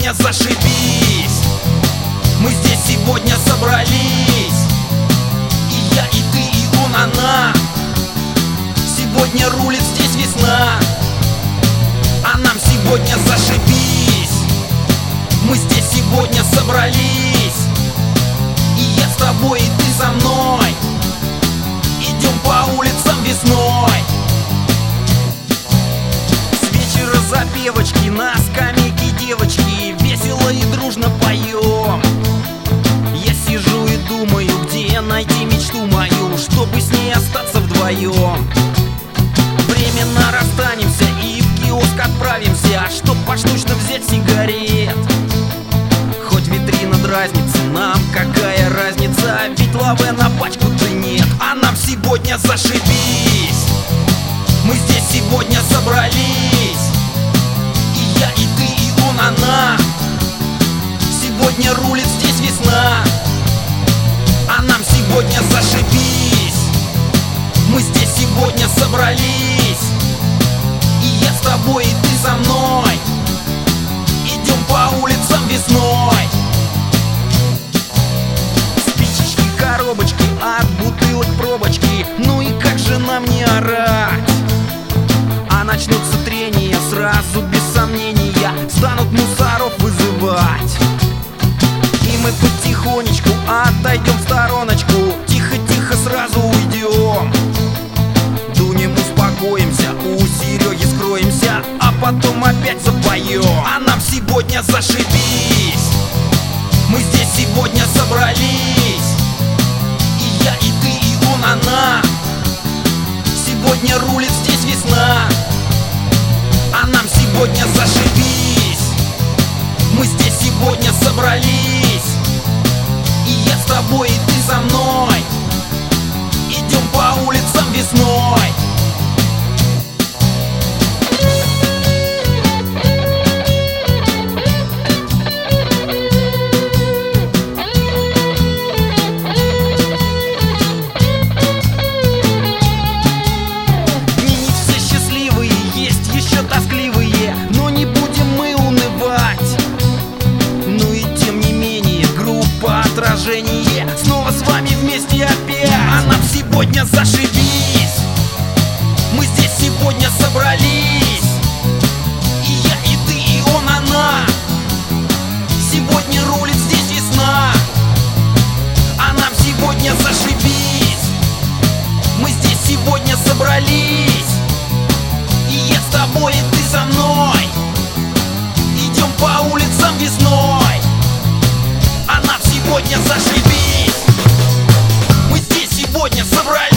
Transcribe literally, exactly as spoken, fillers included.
сегодня зашибись. Мы здесь сегодня собрались. И я, и ты, и он, она. Сегодня рулит здесь весна. А нам сегодня зашибись. Мы здесь сегодня собрались. И я с тобой, и ты со мной. Идем по улицам весной. С вечера запевочки, на скамейке девочки весело и дружно поем. Я сижу и думаю, где найти мечту мою, чтобы с ней остаться вдвоем. Временно расстанемся и в киоск отправимся, чтоб поштучно взять сигарет. Хоть витрина дразнится, нам какая разница, ведь лаве на пачку-то нет. А нам сегодня зашибись. Мы здесь сегодня собрались. И я, и ты, и он, она. Сегодня рулит здесь весна. А нам сегодня зашибись. Мы здесь сегодня собрались. И я с тобой, и ты со мной. Идем по улицам весной. Спичечки, коробочки, от бутылок пробочки. Ну и как же нам не орать? А начнутся трения, сразу без сомнения станут мусоров вызывать. И мы потихонечку отойдем в стороночку, тихо-тихо сразу уйдем. Дунем, успокоимся, у Сереги скроемся, а потом опять запоем. А нам сегодня зашибись. Мы здесь сегодня собрались. И я, и ты, и он, она. Сегодня рулит здесь весна. А нам сегодня зашибись. Мы здесь сегодня собрались. И я с тобой, и ты со мной. Идем по улицам весной. Снова с вами вместе опять. А нам сегодня зашибись. Мы здесь сегодня собрались. И я, и ты, и он, она. Сегодня рулит здесь весна. А нам сегодня зашибись. Мы здесь сегодня собрались. И я с тобой, и ты со мной. Идем по улицам весной. А нам сегодня зашибись. Мы здесь сегодня собрались.